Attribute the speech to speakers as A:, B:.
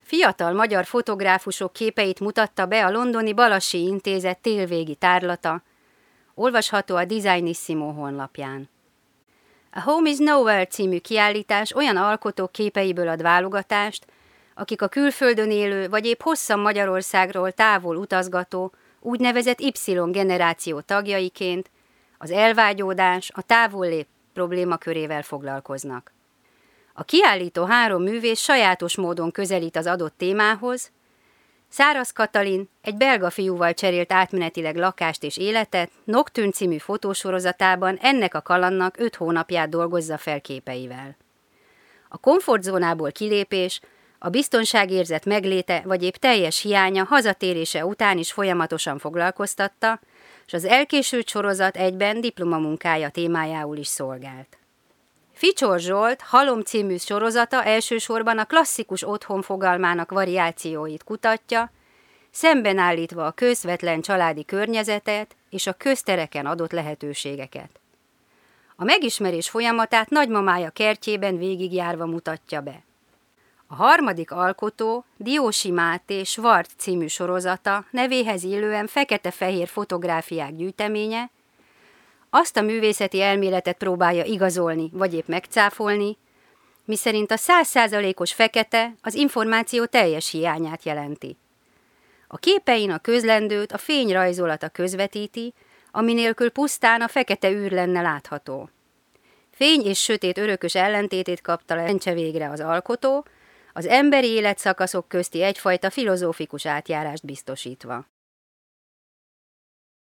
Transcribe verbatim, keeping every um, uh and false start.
A: Fiatal magyar fotográfusok képeit mutatta be a londoni Balassi Intézet télvégi tárlata, olvasható a Designissimo honlapján. A Home is Nowhere című kiállítás olyan alkotók képeiből ad válogatást, akik a külföldön élő vagy épp hosszan Magyarországról távol utazgató, úgynevezett Y-generáció tagjaiként az elvágyódás, a távollét problémakörével foglalkoznak. A kiállító három művész sajátos módon közelít az adott témához. Száraz Katalin egy belga fiúval cserélt átmenetileg lakást és életet, Nocturne című fotósorozatában ennek a kalandnak öt hónapját dolgozza fel képeivel. A komfortzónából kilépés, a biztonságérzet megléte vagy épp teljes hiánya hazatérése után is folyamatosan foglalkoztatta, és az elkésült sorozat egyben diplomamunkája témájául is szolgált. Ficsor Zsolt Halom című sorozata elsősorban a klasszikus otthon fogalmának variációit kutatja, szemben állítva a közvetlen családi környezetet és a köztereken adott lehetőségeket. A megismerés folyamatát nagymamája kertjében végigjárva mutatja be. A harmadik alkotó Diósi Máté Svart című sorozata nevéhez illően fekete-fehér fotográfiák gyűjteménye, azt a művészeti elméletet próbálja igazolni, vagy épp megcáfolni, miszerint a száz százalékos fekete az információ teljes hiányát jelenti. A képein a közlendőt a fény rajzolata közvetíti, ami nélkül pusztán a fekete űr lenne látható. Fény és sötét örökös ellentétét kapta lencse végre az alkotó, az emberi életszakaszok közti egyfajta filozófikus átjárást biztosítva.